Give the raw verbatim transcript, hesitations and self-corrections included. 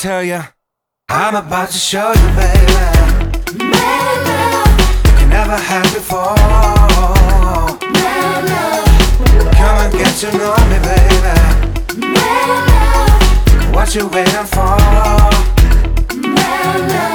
tell you, I'm about to show you, baby, Mad love, you never had before. mad love, Come and get to know me, baby. mad love, What you waiting for? mad love.